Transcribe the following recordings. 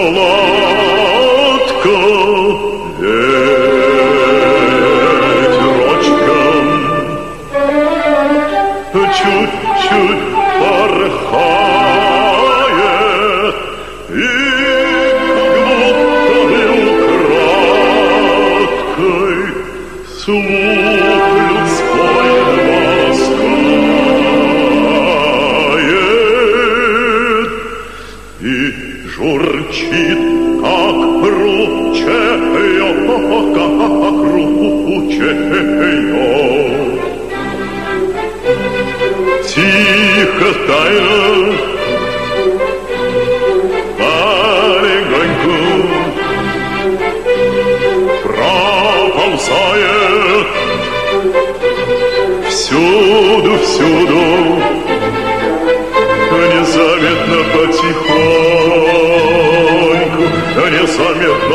сладко ветерочком, чуть-чуть порхает, и как будто бы украдкой слух людской ласкает и журчит, как ручеек, тихо, тайно, полегоньку проползает всюду, всюду, незаметно потихоньку, незаметно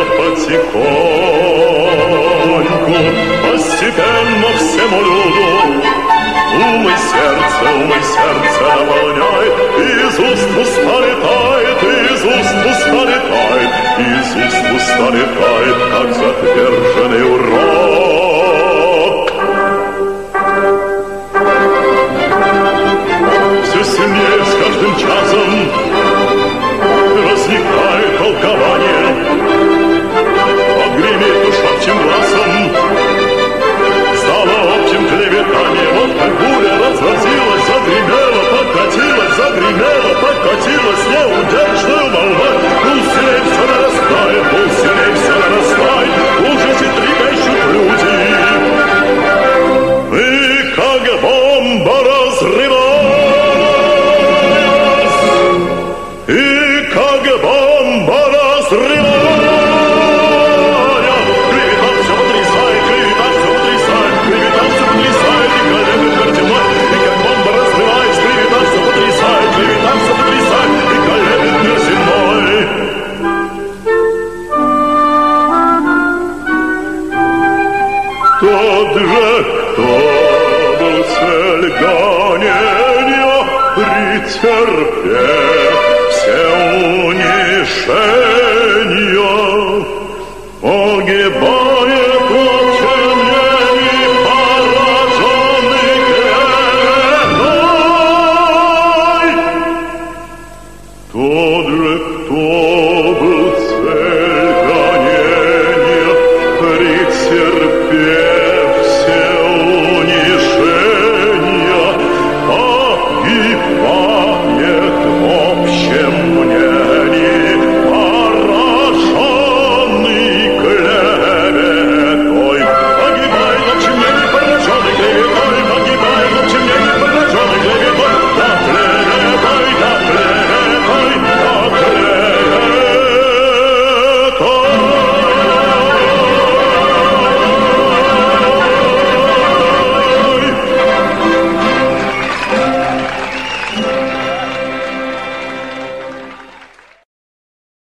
потихоньку, постепенно всему люду умой сердце наполняет, из уст в уста летает, из уст в уста летает, из уст в уста летает, как затверженный урок. Все сильнее с каждым часом возникает толкование, отгремит шепчем глазом, стало общим клеветанием. Вот как буря разразилась, загремела, подкатилась неудержная волна. Пусть сильней все нарастает, в ужасе трепещут люди. И как бомба разрывалась, и как бомба разрывалась, клевета все потрясает, и колено картиной, и как бомба разрывается, клевета все потрясает, и колено земной. Тот же, кто был цель гонения, претерпев все унижения, погибает от теней пораженный клеветой.